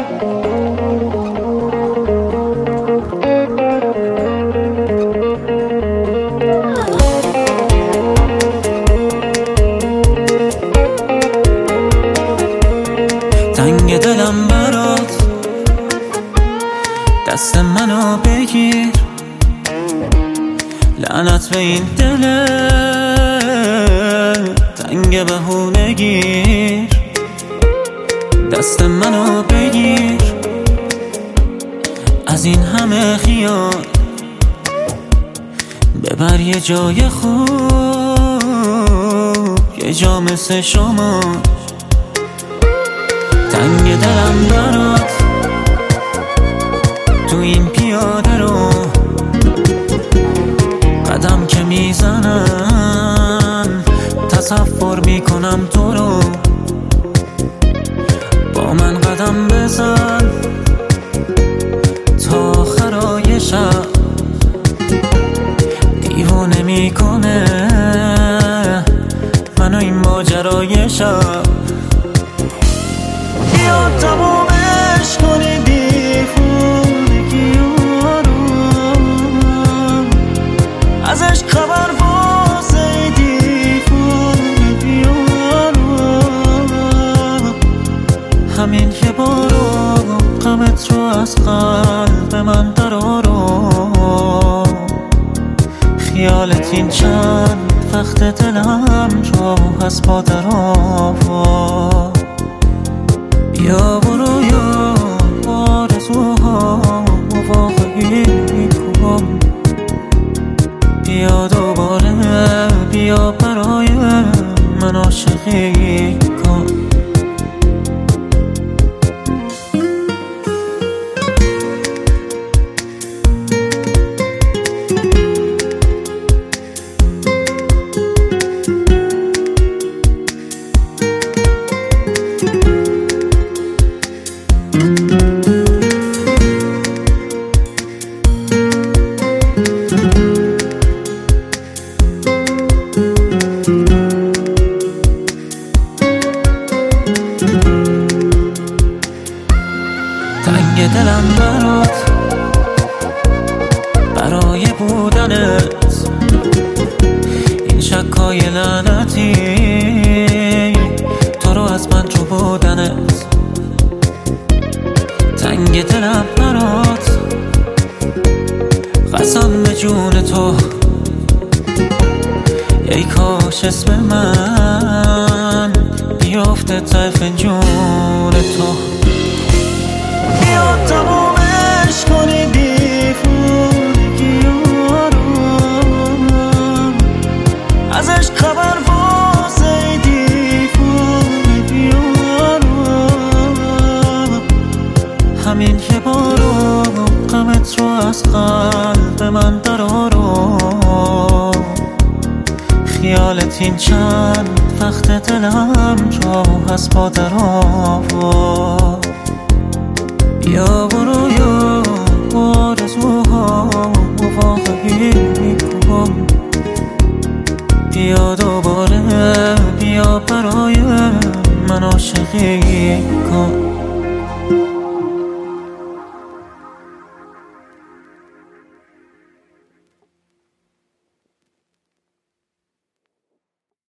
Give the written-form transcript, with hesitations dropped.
تنگ دلم برات، دست منو بگیر، لعنت به این دل تنگ بهونگیر. دست منو بگیر، از این همه خیال ببر یه جای خوب، یه جا مثل شما. تنگ دلم برات، تو این پیاده رو قدم که میزنم تصور میکنم تو رو. با من قدم بزن تا آخرای شب، دیوانه میکنه منو این ماجرای شب. بیا تمومش کنی دیوونگی رو، ازش خبر واسه دیوونگی رو. همین یه بارو غمت رو از قلب من درارو. خیالت این چند وقت دلم جا هست با درآوا. بیا برو یا آرزوها واقعی کن، بیا دوباره، بیا برای من عاشقی کن. تنگ دلم برات، برای بودنت این شکای لعنتی، تو رو از من جو بودنت. تنگ دلم برات، قسم به جون تو، ای کاش اسم من بیافته ته فنجون تو. بیا تمومش کنی دیوونگی رو، ازش خبر واسه دیوونگی رو. همین یه بارو غمت رو از قلب من درارو. خیالت این چند وقت دلم جا هست با درآوا. بیا برو یا آرزوها واقعی کن، بیا دوباره، بیا برای من عاشقی کن.